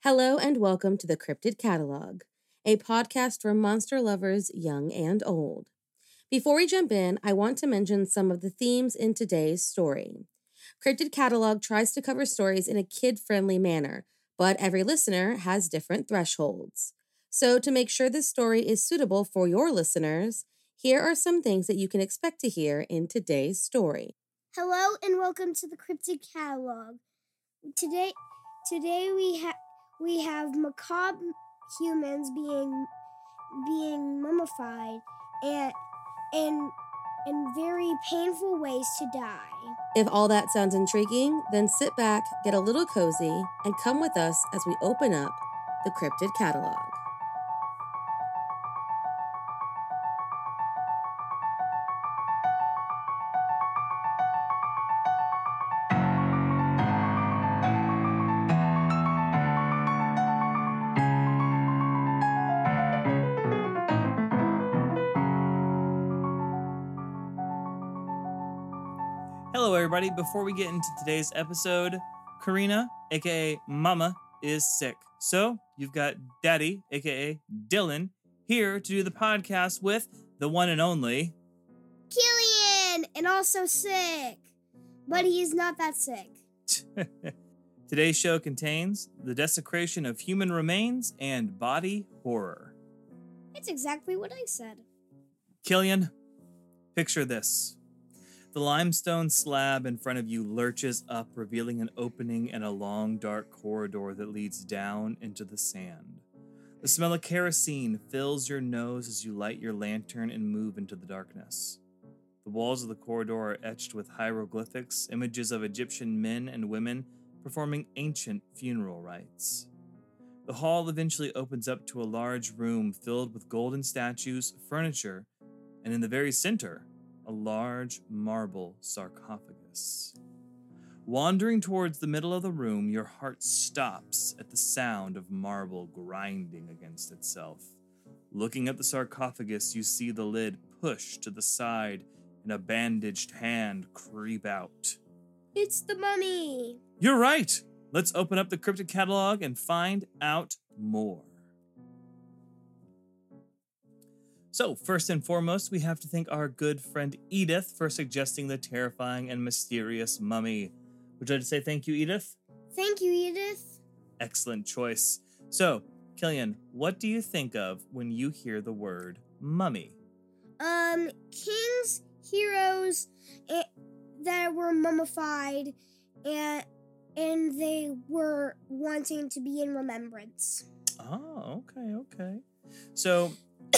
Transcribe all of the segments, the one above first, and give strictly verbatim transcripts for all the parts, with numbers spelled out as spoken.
Hello and welcome to the Cryptid Catalog, a podcast for monster lovers young and old. Before we jump in, I want to mention some of the themes in today's story. Cryptid Catalog tries to cover stories in a kid-friendly manner, but every listener has different thresholds. So to make sure this story is suitable for your listeners, here are some things that you can expect to hear in today's story. Hello and welcome to the Cryptid Catalog. Today, today we have we have macabre humans being being mummified and and in very painful ways to die. If all that sounds intriguing, then sit back, get a little cozy, and come with us as we open up the Cryptid Catalog. Hello, everybody. Before we get into today's episode, Karina, aka Mama, is sick. So you've got Daddy, aka Dylan, here to do the podcast with the one and only Killian, and also sick, but he is not that sick. Today's show contains the desecration of human remains and body horror. That's exactly what I said. Killian, picture this. The limestone slab in front of you lurches up, revealing an opening and a long, dark corridor that leads down into the sand. The smell of kerosene fills your nose as you light your lantern and move into the darkness. The walls of the corridor are etched with hieroglyphics, images of Egyptian men and women performing ancient funeral rites. The hall eventually opens up to a large room filled with golden statues, furniture, and in the very center, a large marble sarcophagus. Wandering towards the middle of the room, your heart stops at the sound of marble grinding against itself. Looking at the sarcophagus, you see the lid push to the side and a bandaged hand creep out. It's the mummy! You're right! Let's open up the Cryptid Catalog and find out more. So, first and foremost, we have to thank our good friend Edith for suggesting the terrifying and mysterious mummy. Would you like to say thank you, Edith? Thank you, Edith. Excellent choice. So, Killian, what do you think of when you hear the word mummy? Um, kings, heroes eh, that were mummified, and and they were wanting to be in remembrance. Oh, okay, okay. So,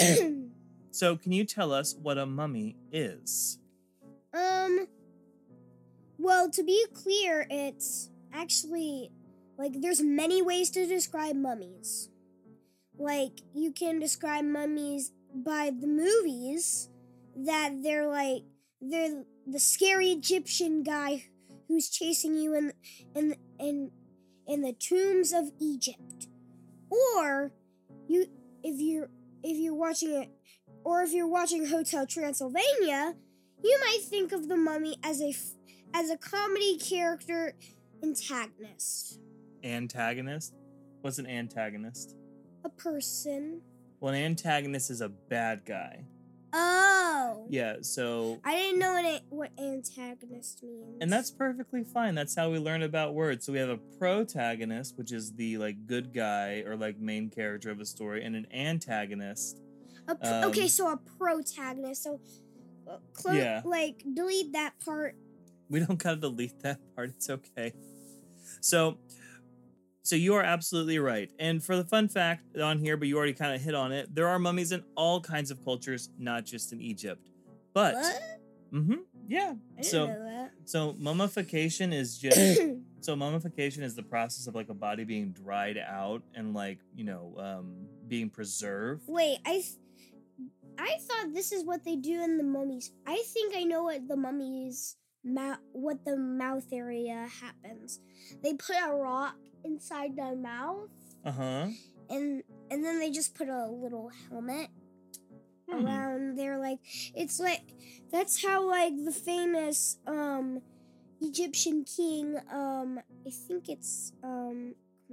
so can you tell us what a mummy is? Um, well, to be clear, it's actually, like, there's many ways to describe mummies. Like, you can describe mummies by the movies, that they're like, they're the scary Egyptian guy who's chasing you in, in, in, in the tombs of Egypt. Or, you, if you're, if you're watching it, or if you're watching Hotel Transylvania, you might think of the mummy as a, as a comedy character antagonist. Antagonist? What's an antagonist? A person. Well, an antagonist is a bad guy. Oh. Yeah, so... I didn't know what, a, what antagonist means. And that's perfectly fine. That's how we learn about words. So we have a protagonist, which is the, like, good guy or, like, main character of a story, and an antagonist. A pro- um, okay, so a protagonist. So, uh, clo- Yeah. like, delete that part. We don't gotta delete that part. It's okay. So... So you are absolutely right. And for the fun fact on here, but you already kind of hit on it, there are mummies in all kinds of cultures, not just in Egypt. But What? mm-hmm, yeah. I didn't So know that. so mummification is just so mummification is the process of like a body being dried out and like, you know, um being preserved. Wait, I th- I thought this is what they do in the mummies. I think I know what the mummies mouth what the mouth area happens. They put a rock inside their mouth, Uh-huh. and and then they just put a little helmet Hmm. around there. Like, it's like, that's how, like, the famous um Egyptian king, um I think it's um come on come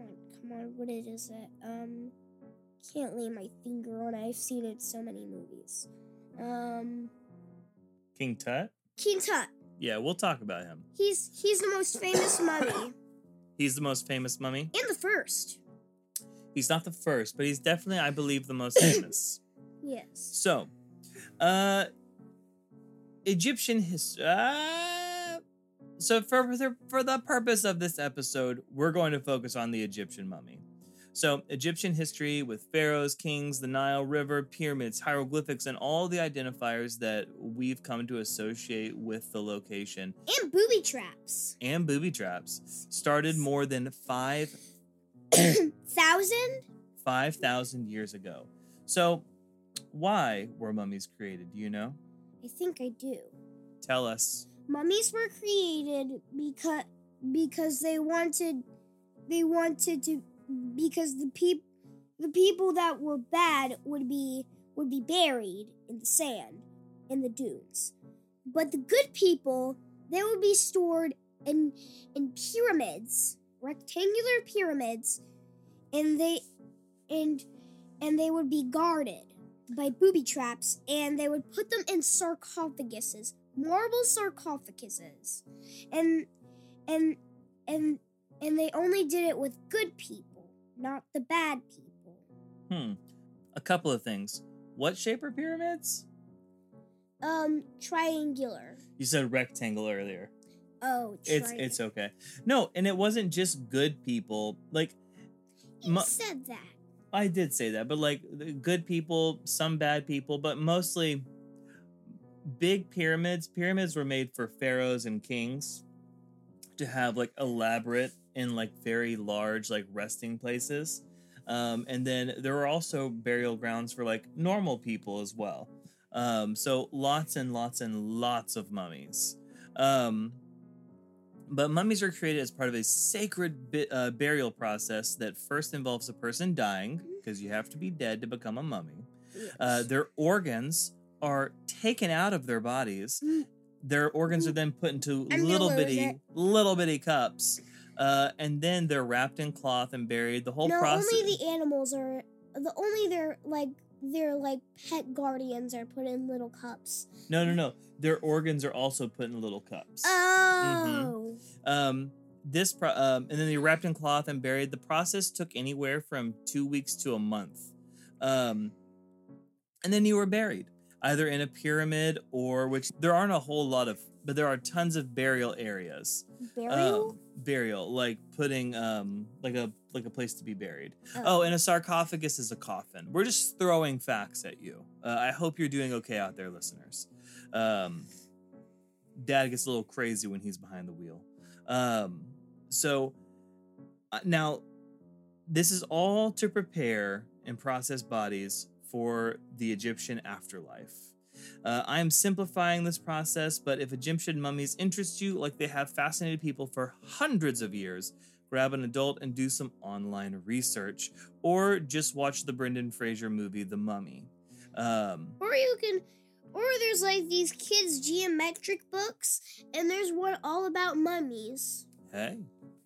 come on, what is it? Um, can't lay my finger on it. I've seen it in so many movies. Um, King Tut? King Tut. Yeah, we'll talk about him. He's he's the most famous mummy. He's the most famous mummy? And the first. He's not the first, but he's definitely, I believe, the most famous. Yes. So, uh, Egyptian history. Uh, so, for, for for the purpose of this episode, we're going to focus on the Egyptian mummy. So, Egyptian history with pharaohs, kings, the Nile River, pyramids, hieroglyphics, and all the identifiers that we've come to associate with the location. And booby traps. And booby traps started more than five Thousand? five thousand years ago. So, why were mummies created? Do you know? I think I do. Tell us. Mummies were created because because they wanted they wanted to because the peop the people that were bad would be would be buried in the sand in the dunes. But the good people, they would be stored in in pyramids, rectangular pyramids, and they and and they would be guarded by booby traps, and they would put them in sarcophaguses, marble sarcophaguses, and and and and they only did it with good people, not the bad people. Hmm. A couple of things. What shape are pyramids? Um, triangular. You said rectangle earlier. Oh, It's triangular. it's okay. No, and it wasn't just good people. Like, You mu- said that. I did say that, but like the good people, some bad people, but mostly big pyramids. Pyramids were made for pharaohs and kings to have like elaborate and like very large like resting places. Um, and then there were also burial grounds for like normal people as well. Um, so lots and lots and lots of mummies. Um, but mummies are created as part of a sacred bi- uh, burial process that first involves a person dying, because you have to be dead to become a mummy. Yes. Uh, their organs are taken out of their bodies. Mm. Their organs are then put into I'm gonna little lose bitty, it. little bitty cups, uh, and then they're wrapped in cloth and buried. The whole no, process. only the animals are the only their like their like pet guardians are put in little cups. No, no, no. Their organs are also put in little cups. Oh. Um, this pro- um, and then they wrapped in cloth and buried. The process took anywhere from two weeks to a month. Um, and then you were buried either in a pyramid or, which there aren't a whole lot of, but there are tons of burial areas. Burial? Um, burial, like putting um, like a like a place to be buried. Oh. Oh, and a sarcophagus is a coffin. We're just throwing facts at you. Uh, I hope you're doing okay out there, listeners. Um, Dad gets a little crazy when he's behind the wheel. Um, so uh, now, this is all to prepare and process bodies for the Egyptian afterlife. Uh, I am simplifying this process, but if Egyptian mummies interest you like they have fascinated people for hundreds of years, grab an adult and do some online research, or just watch the Brendan Fraser movie, The Mummy. Um, Or you can, or there's like these kids' geometric books, and there's one all about mummies. Hey.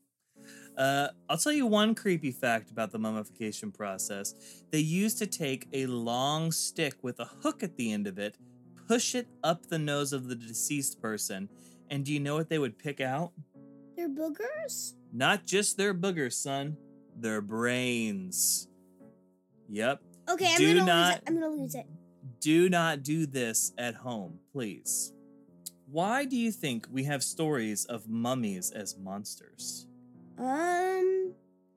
Uh, I'll tell you one creepy fact about the mummification process. They used to take a long stick with a hook at the end of it, push it up the nose of the deceased person, and do you know what they would pick out? They're boogers? Not just their boogers, son. Their brains. Yep. Okay, I'm Do gonna lose not- it. I'm gonna lose it. Do not do this at home, please. Why do you think we have stories of mummies as monsters? Um,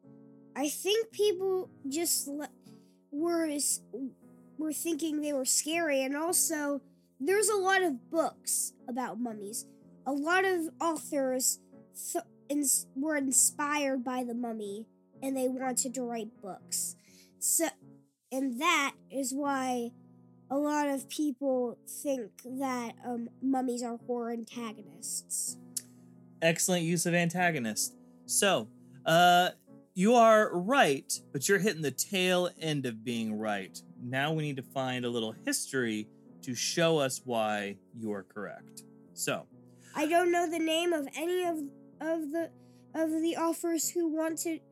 I think people just le- were s- were thinking they were scary, and also there's a lot of books about mummies. A lot of authors th- ins- were inspired by the mummy, and they wanted to write books. So, and that is why a lot of people think that um, mummies are horror antagonists. Excellent use of antagonist. So, uh, you are right, but you're hitting the tail end of being right. Now we need to find a little history to show us why you are correct. So, I don't know the name of any of of the of the authors who wanted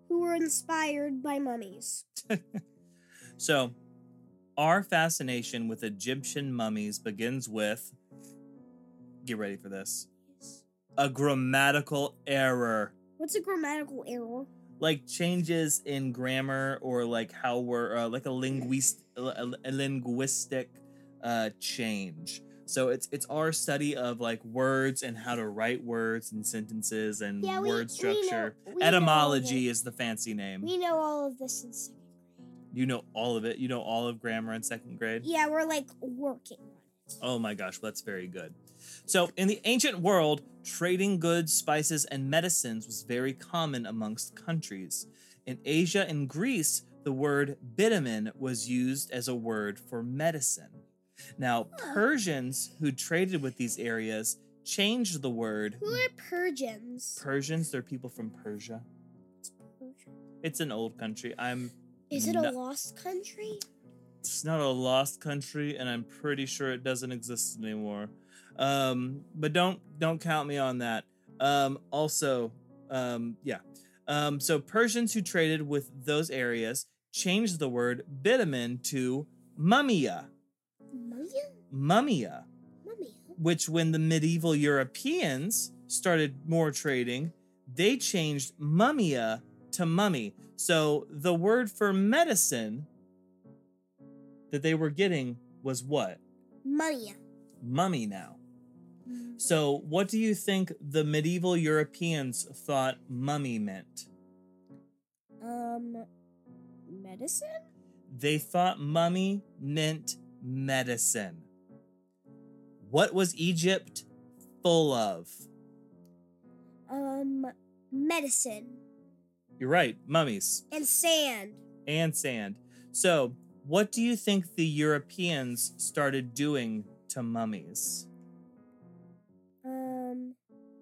who were inspired by mummies. So, our fascination with Egyptian mummies begins with, get ready for this, a grammatical error. What's a grammatical error? Like changes in grammar, or like how we're uh, like a linguist a, a linguistic uh change. So it's it's our study of like words and how to write words and sentences and Yeah, we- word we structure. know- we know all Etymology that. is the fancy name. We know all of this in second grade. You know all of it. You know all of grammar in second grade. Yeah, we're like working on it. Oh my gosh, that's very good. So, in the ancient world, trading goods, spices, and medicines was very common amongst countries. In Asia and Greece, the word vitamin was used as a word for medicine. Now, Persians who traded with these areas changed the word. Who are Persians? Persians, they're people from Persia. It's an old country. I'm Is it a not- lost country? It's not a lost country, and I'm pretty sure it doesn't exist anymore. Um, but don't don't count me on that. Um, also, um, yeah. Um, so Persians who traded with those areas changed the word vitamin to mumia. Mummy? Mumia, Mummy? which when the medieval Europeans started more trading, they changed mumia to mummy. So the word for medicine that they were getting was what? Mummy. Mummy now. So what do you think the medieval Europeans thought mummy meant? Um, medicine? They thought mummy meant medicine. What was Egypt full of? Um, medicine. You're right, mummies And sand. and sand. So, what do you think the Europeans started doing to mummies? Um,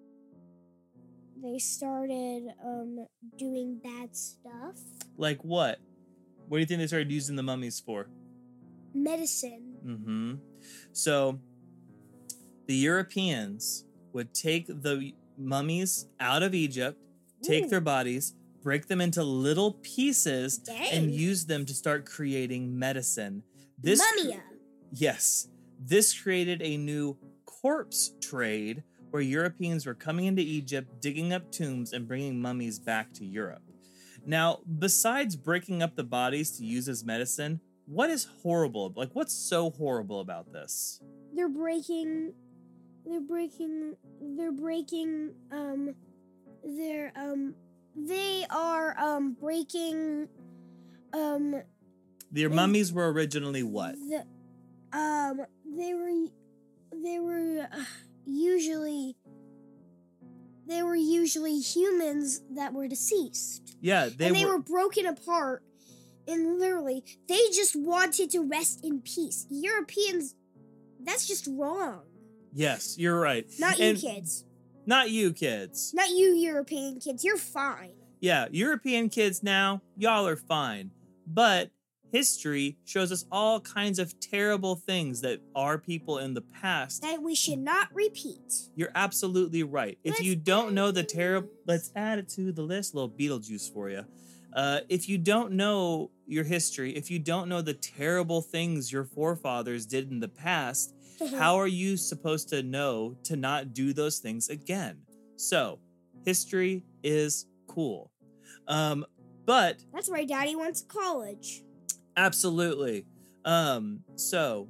they started, um, doing bad stuff. Like what? What do you think they started using the mummies for? Medicine. Mm-hmm. So, the Europeans would take the mummies out of Egypt, take Ooh. their bodies, break them into little pieces, Dang. and use them to start creating medicine. This Mummy. Yes. This created a new corpse trade where Europeans were coming into Egypt, digging up tombs, and bringing mummies back to Europe. Now, besides breaking up the bodies to use as medicine, what is horrible? Like, what's so horrible about this? They're breaking, they're breaking, they're breaking, um, they're, um, they are, um, breaking, um, Their They- mummies were originally what? the, um, they were, they were uh, usually, they were usually humans that were deceased. Yeah, they, and they were, were broken apart, and literally, they just wanted to rest in peace. Europeans, that's just wrong. Yes, you're right. Not you And kids. Not you kids. Not you European kids. You're fine. Yeah, European kids now, y'all are fine. But history shows us all kinds of terrible things that our people in the past. That we should not repeat. You're absolutely right. If Let's you don't add know it the to the terrible, list. let's add it to the list. Little Beetlejuice for you. Uh, if you don't know your history, if you don't know the terrible things your forefathers did in the past, how are you supposed to know to not do those things again? So, history is cool. Um, but That's why Daddy went to college. absolutely. Um, so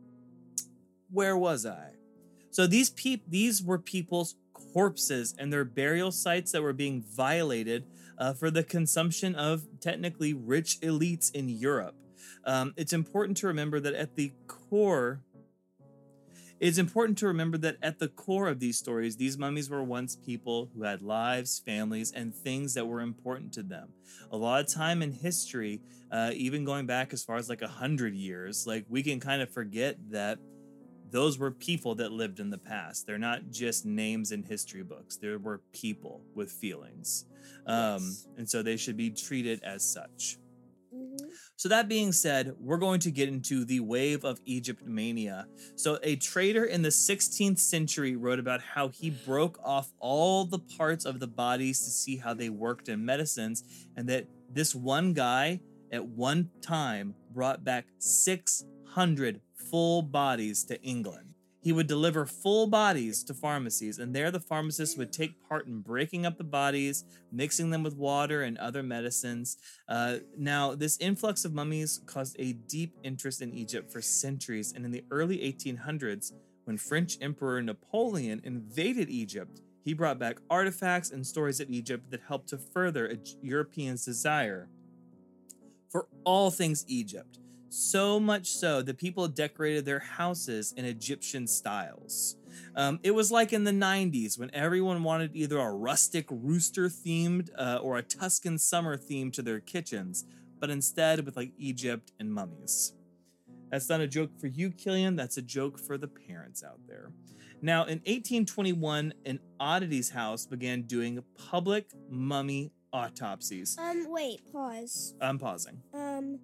where was I? So these peop these were people's corpses and their burial sites that were being violated uh, for the consumption of technically rich elites in Europe. Um, it's important to remember that at the core It's important to remember that at the core of these stories, these mummies were once people who had lives, families, and things that were important to them. A lot of time in history, uh, even going back as far as like a hundred years, like we can kind of forget that those were people that lived in the past. They're not just names in history books. There were people with feelings. Um, Yes. And so they should be treated as such. Mhm. So that being said, we're going to get into the wave of Egypt mania. So a trader in the sixteenth century wrote about how he broke off all the parts of the bodies to see how they worked in medicines, and that this one guy at one time brought back six hundred full bodies to England. He would deliver full bodies to pharmacies, and there the pharmacists would take part in breaking up the bodies, mixing them with water and other medicines. Uh, now, this influx of mummies caused a deep interest in Egypt for centuries, and in the early eighteen hundreds, when French Emperor Napoleon invaded Egypt, he brought back artifacts and stories of Egypt that helped to further a Europeans' desire for all things Egypt. So much so that people decorated their houses in Egyptian styles. Um, it was like in the nineties when everyone wanted either a rustic rooster themed uh, or a Tuscan summer theme to their kitchens, but instead with like Egypt and mummies. That's not a joke for you, Killian. That's a joke for the parents out there. Now, in eighteen twenty-one, an oddities house began doing public mummy autopsies. Um, wait, pause. I'm pausing. Um,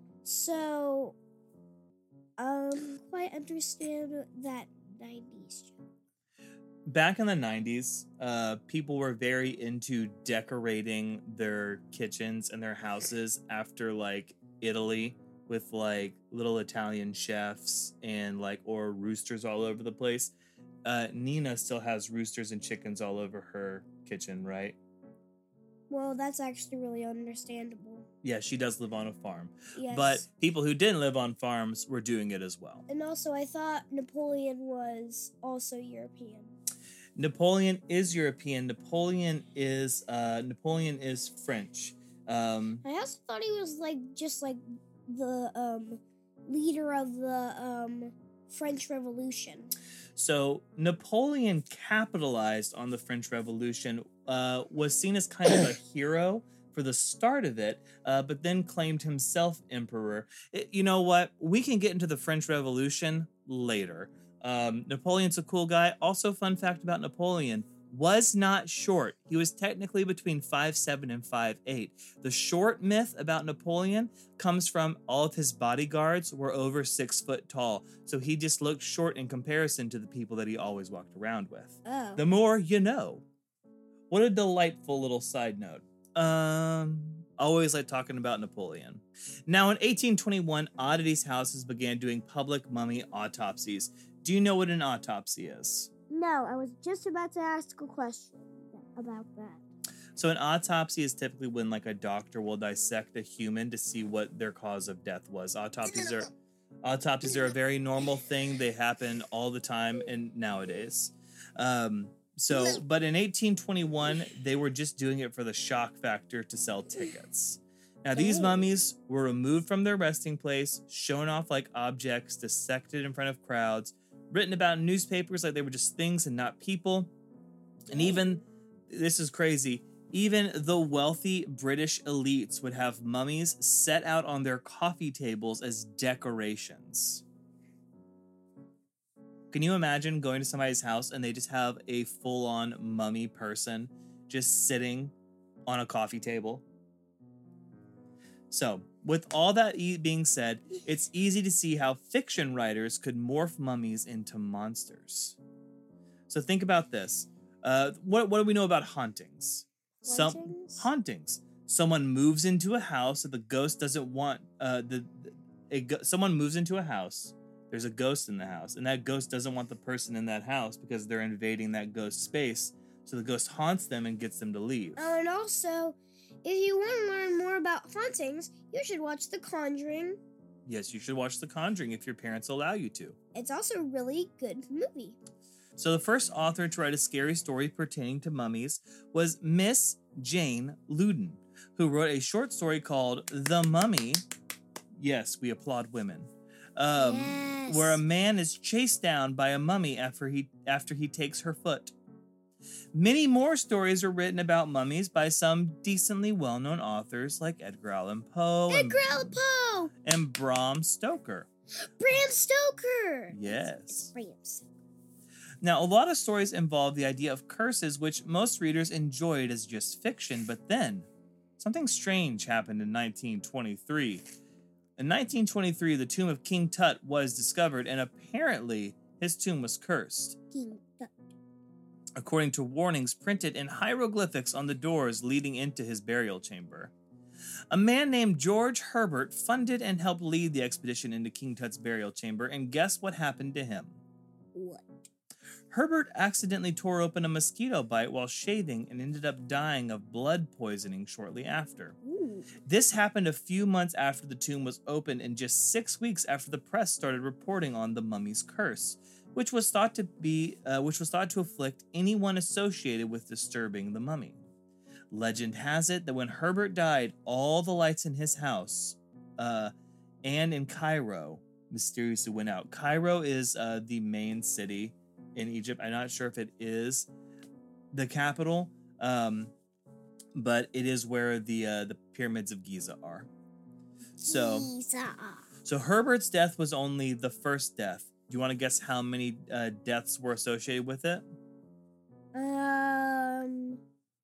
so, um, quite understand that nineties joke. Back in the nineties, uh, people were very into decorating their kitchens and their houses after like Italy with like little Italian chefs and like or roosters all over the place. Uh, Nina still has roosters and chickens all over her kitchen, right? Well, that's actually really understandable. Yeah, she does live on a farm. Yes. But people who didn't live on farms were doing it as well. And also, I thought Napoleon was also European. Napoleon is European. Napoleon is uh, Napoleon is French. Um, I also thought he was like just like the um, leader of the um, French Revolution. So Napoleon capitalized on the French Revolution, uh, was seen as kind of a hero for the start of it, uh, but then claimed himself emperor. It, you know what? We can get into the French Revolution later. Um, Napoleon's a cool guy. Also, fun fact about Napoleon, was not short. He was technically between five seven and five eight. The short myth about Napoleon comes from all of his bodyguards were over six foot tall, so he just looked short in comparison to the people that he always walked around with. Oh. The more you know. What a delightful little side note. Um, always like talking about Napoleon. Now in eighteen twenty-one, oddities houses began doing public mummy autopsies. Do you know what an autopsy is? No, I was just about to ask a question about that. So an autopsy is typically when like a doctor will dissect a human to see what their cause of death was. Autopsies are autopsies are a very normal thing. They happen all the time and nowadays. Um, so, but in eighteen twenty-one, they were just doing it for the shock factor to sell tickets. Now, these mummies were removed from their resting place, shown off like objects, dissected in front of crowds, written about in newspapers like they were just things and not people. And even, this is crazy, even the wealthy British elites would have mummies set out on their coffee tables as decorations. Can you imagine going to somebody's house and they just have a full-on mummy person just sitting on a coffee table? So, with all that e- being said, it's easy to see how fiction writers could morph mummies into monsters. So think about this. Uh, what, what do we know about hauntings? Some Hauntings? hauntings. Someone moves into a house that the ghost doesn't want. Uh, the a, go- someone moves into a house. There's a ghost in the house, and that ghost doesn't want the person in that house because they're invading that ghost space. So the ghost haunts them and gets them to leave. Oh, and also, if you want to learn more about hauntings, you should watch The Conjuring. Yes, you should watch The Conjuring if your parents allow you to. It's also a really good movie. So the first author to write a scary story pertaining to mummies was Miss Jane Loudon, who wrote a short story called The Mummy. Yes, we applaud women. Um, Yes. Where a man is chased down by a mummy after he after he takes her foot. Many more stories are written about mummies by some decently well-known authors like Edgar Allan Poe and, Edgar Allan Poe! and Bram Stoker. Bram Stoker! Yes. Bram Stoker. Now, a lot of stories involve the idea of curses, which most readers enjoyed as just fiction, but then something strange happened in nineteen twenty-three. In nineteen twenty-three, the tomb of King Tut was discovered, and apparently his tomb was cursed, King Tut. according to warnings printed in hieroglyphics on the doors leading into his burial chamber. A man named George Herbert funded and helped lead the expedition into King Tut's burial chamber, and guess what happened to him? What? Herbert accidentally tore open a mosquito bite while shaving and ended up dying of blood poisoning shortly after. Ooh. This happened a few months after the tomb was opened and just six weeks after the press started reporting on the mummy's curse, which was thought to be, uh, which was thought to afflict anyone associated with disturbing the mummy. Legend has it that when Herbert died, all the lights in his house uh, and in Cairo mysteriously went out. Cairo is uh, the main city in Egypt. I'm not sure if it is the capital, um, but it is where the uh, the pyramids of Giza are. So, Giza. so Herbert's death was only the first death. Do you want to guess how many uh, deaths were associated with it? Um,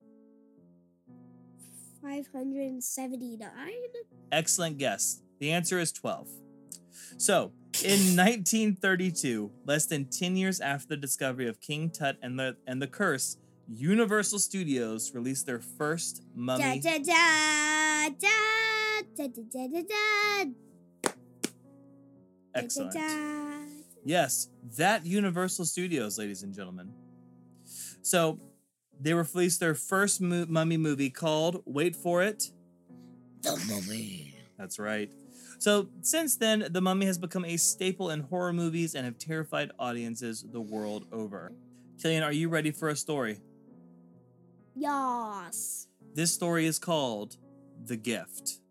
five hundred seventy-nine? Excellent guess. The answer is twelve. So, in nineteen thirty-two, less than ten years after the discovery of King Tut and the and the curse, Universal Studios released their first mummy. Da, da, da, da, da, da, da, da, Excellent. da, da. Yes, that Universal Studios, ladies and gentlemen. So, they released their first mo- mummy movie called, wait for it, The Mummy. That's right. So, since then, The Mummy has become a staple in horror movies and have terrified audiences the world over. Killian, are you ready for a story? Yas. This story is called The Gift.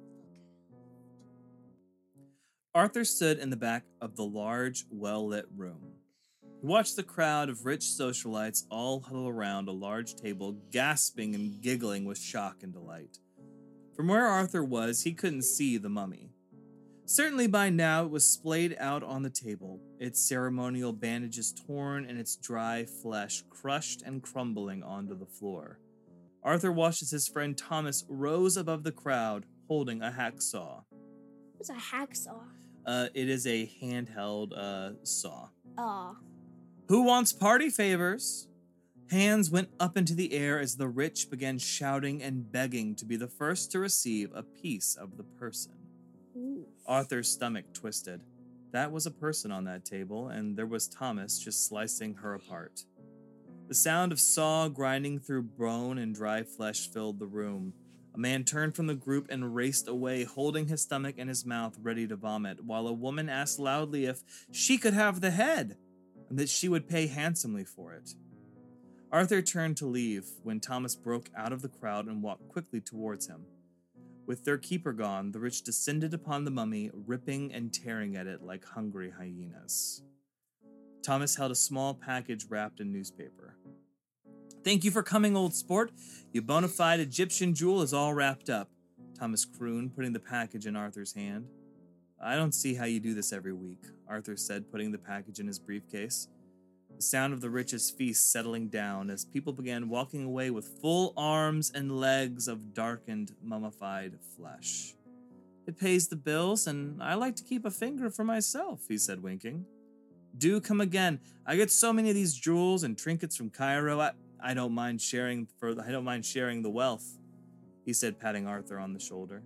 Arthur stood in the back of the large, well-lit room. He watched the crowd of rich socialites all huddle around a large table, gasping and giggling with shock and delight. From where Arthur was, he couldn't see the mummy. Certainly by now it was splayed out on the table, its ceremonial bandages torn and its dry flesh crushed and crumbling onto the floor. Arthur watched as his friend Thomas rose above the crowd, holding a hacksaw. What's a hacksaw? Uh, it is a handheld uh, saw. Oh. Who wants party favors? Hands went up into the air as the rich began shouting and begging to be the first to receive a piece of the person. Ooh. Arthur's stomach twisted. That was a person on that table, and there was Thomas just slicing her apart. The sound of saw grinding through bone and dry flesh filled the room. A man turned from the group and raced away, holding his stomach and his mouth ready to vomit, while a woman asked loudly if she could have the head, and that she would pay handsomely for it. Arthur turned to leave when Thomas broke out of the crowd and walked quickly towards him. With their keeper gone, the rich descended upon the mummy, ripping and tearing at it like hungry hyenas. Thomas held a small package wrapped in newspaper. Thank you for coming, old sport. Your bona fide Egyptian jewel is all wrapped up, Thomas crooned, putting the package in Arthur's hand. I don't see how you do this every week, Arthur said, putting the package in his briefcase. The sound of the rich's feast settling down as people began walking away with full arms and legs of darkened, mummified flesh. It pays the bills, and I like to keep a finger for myself, he said, winking. Do come again. I get so many of these jewels and trinkets from Cairo. I, I don't mind sharing for I don't mind sharing the wealth, he said, patting Arthur on the shoulder.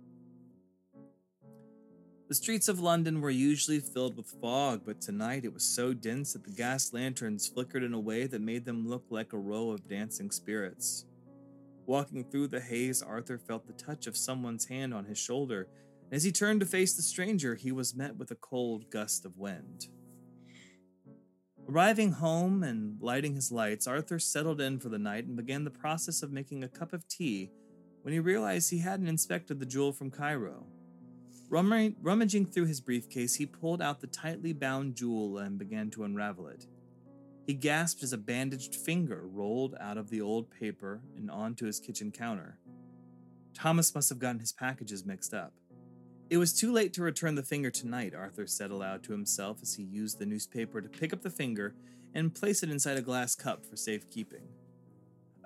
The streets of London were usually filled with fog, but tonight it was so dense that the gas lanterns flickered in a way that made them look like a row of dancing spirits. Walking through the haze, Arthur felt the touch of someone's hand on his shoulder, and as he turned to face the stranger, he was met with a cold gust of wind. Arriving home and lighting his lights, Arthur settled in for the night and began the process of making a cup of tea when he realized he hadn't inspected the jewel from Cairo. Rummaging through his briefcase, he pulled out the tightly bound jewel and began to unravel it. He gasped as a bandaged finger rolled out of the old paper and onto his kitchen counter. Thomas must have gotten his packages mixed up. It was too late to return the finger tonight, Arthur said aloud to himself as he used the newspaper to pick up the finger and place it inside a glass cup for safekeeping.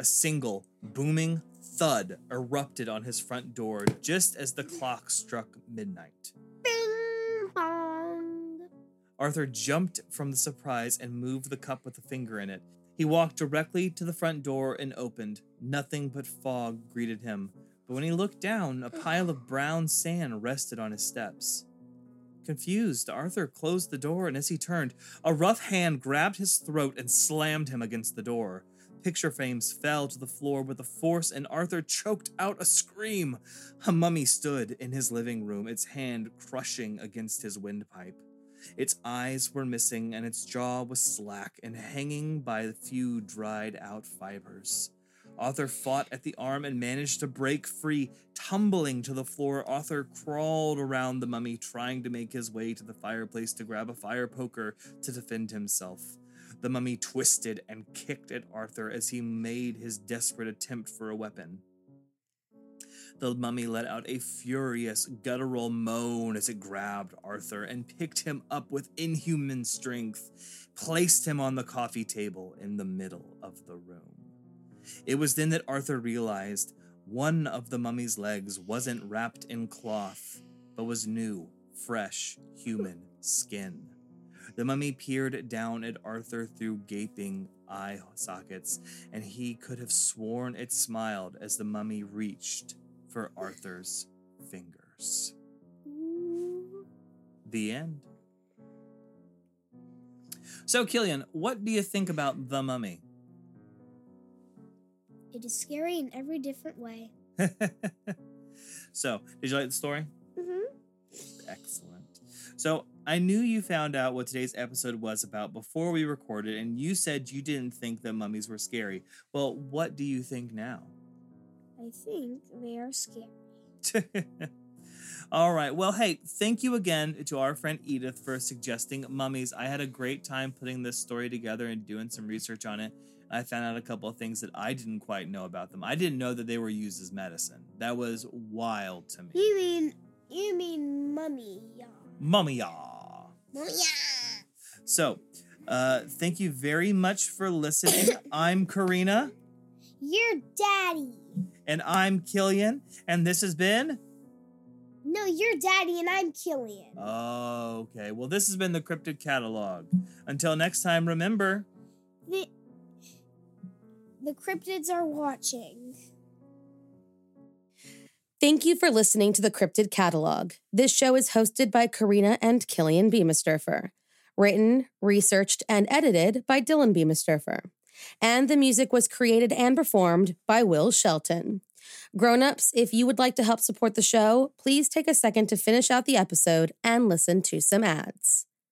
A single, booming thud erupted on his front door just as the clock struck midnight. Bing bong. Arthur jumped from the surprise and moved the cup with a finger in it. He walked directly to the front door and opened. Nothing but fog greeted him, but when he looked down, a pile of brown sand rested on his steps. Confused, Arthur closed the door, and as he turned, a rough hand grabbed his throat and slammed him against the door. Picture frames fell to the floor with a force, and Arthur choked out a scream. A mummy stood in his living room, its hand crushing against his windpipe. Its eyes were missing, and its jaw was slack and hanging by a few dried-out fibers. Arthur fought at the arm and managed to break free. Tumbling to the floor, Arthur crawled around the mummy, trying to make his way to the fireplace to grab a fire poker to defend himself. The mummy twisted and kicked at Arthur as he made his desperate attempt for a weapon. The mummy let out a furious, guttural moan as it grabbed Arthur and picked him up with inhuman strength, placed him on the coffee table in the middle of the room. It was then that Arthur realized one of the mummy's legs wasn't wrapped in cloth, but was new, fresh, human skin. The mummy peered down at Arthur through gaping eye sockets, and he could have sworn it smiled as the mummy reached for Arthur's fingers. The end. So, Killian, what do you think about The Mummy? It is scary in every different way. So, did you like the story? Mm-hmm. Excellent. So, I knew you found out what today's episode was about before we recorded, and you said you didn't think that mummies were scary. Well, what do you think now? I think they are scary. All right. Well, hey, thank you again to our friend Edith for suggesting mummies. I had a great time putting this story together and doing some research on it. I found out a couple of things that I didn't quite know about them. I didn't know that they were used as medicine. That was wild to me. You mean, you mean mummy, yeah. Mummy-ya. Mummy-ya. So, uh, thank you very much for listening. I'm Karina. Your daddy. And I'm Killian. And this has been... No, you're daddy and I'm Killian. Oh, okay. Well, this has been the Cryptid Catalog. Until next time, remember... The, the cryptids are watching. Thank you for listening to the Cryptid Catalog. This show is hosted by Karina and Killian Beamisturfer. Written, researched, and edited by Dylan Beamisturfer. And the music was created and performed by Will Shelton. Grown-ups, if you would like to help support the show, please take a second to finish out the episode and listen to some ads.